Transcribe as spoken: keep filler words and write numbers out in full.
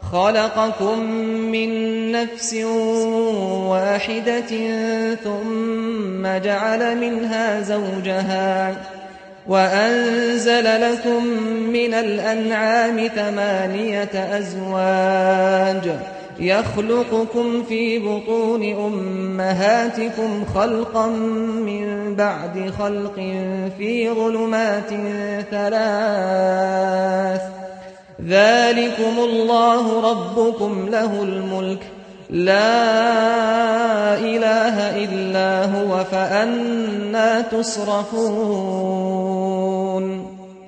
خلقكم من نفس واحدة ثم جعل منها زوجها وأنزل لكم من الأنعام ثمانية أزواج يخلقكم في بطون أمهاتكم خلقا من بعد خلق في ظلمات ثلاث ذلكم الله ربكم له الملك لا إله إلا هو فأنى تصرفون